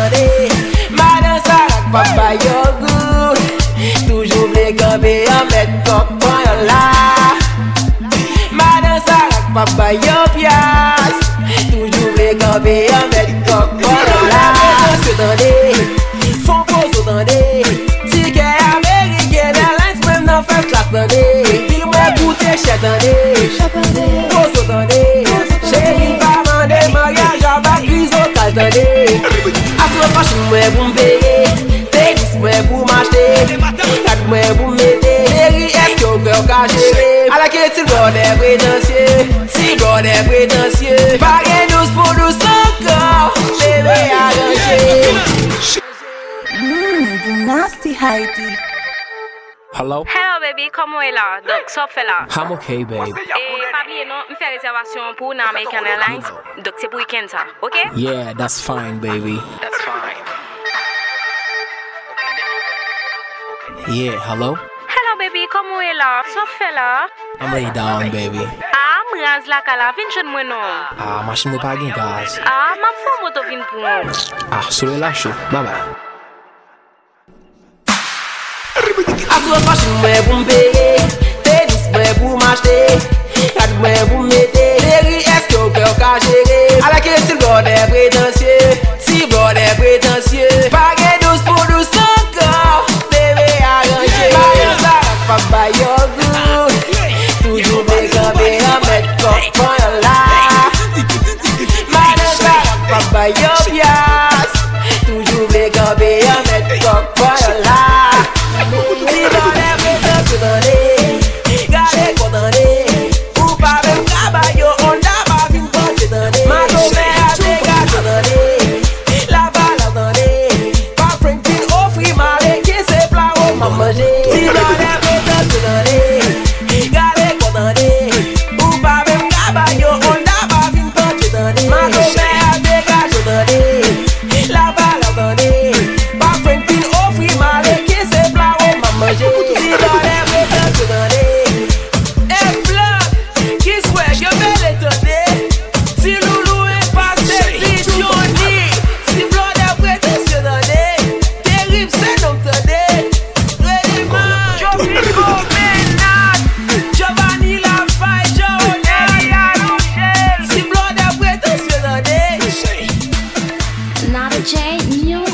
t'entendez. Madame Sarak, papa yo good. Toujours vle camper en mettre coq là. Madame Sarak, papa yo pias. Toujours vle camper en mettre coq là. T'entendez, font pause, t'entendez. Ticket américain, airlines même dans first class, t'entendez. Il m'a coûté cher, t'entendez. Pause, t'entendez. Chérie, pas mandé mariage à bas crise au cal, t'entendez. Assois pas chez moi pour m'payer. Tennis moi pour m'acheter. Quatre moi pour m'aider. Chérie, est-ce que vous pouvez gérer? À la question, t'es prétentieux. Si t'es prétentieux. Pas de douce pour douce encore. Bébé arrangé. The nasty Heidi. Hello? Hello baby, comment est là? Donc, ça fait là. I'm okay, babe. Et pas oublier non, me faire réservation pour American Airlines. Donc c'est pour week-end ça, ok? Yeah, that's fine, baby. That's fine. Yeah, hello? Hello baby, comment est là? Ça fait là. I'm lay down, baby. Ah, m'raz la kala, vin chen moi non. Ah, machine mo pa gen gaz. Ah, ma fò moto vin pour. Ah, soule la chou. Bye bye. Assois pas chez moi pour m'payer. Tennis moi pour m'acheter. Quatre moi pour m'aider. Chérie, est-ce que vous pouvez gérer? À la question, t'es prétentieux. Si t'es prétentieux. Pas de douce pour douce encore. Bébé arrangé. Madame Sarak, papa yo good. Toujours vle camper en mettre coq là. Madame Sarak, papa yo pias. Toujours vle camper en mettre coq là. Si t'es prétentieux, gardez condamné. Ou pas même caballo, on n'a pas vu porter t'entendez. Ma grand-mère a dégagé t'entendez. La balle attendez. Pas Franklin offrir malé qui se plat au m'a mangé. Si t'es prétentieux, gardez condamné. Ou pas même caballo, on n'a pas vu porter t'entendez. Ma grand-mère a dégagé t'entendez. La balle attendez. Pas Franklin offrir malé qui se plat au m'a mangé. Si t'es prétentieux, Not a J, new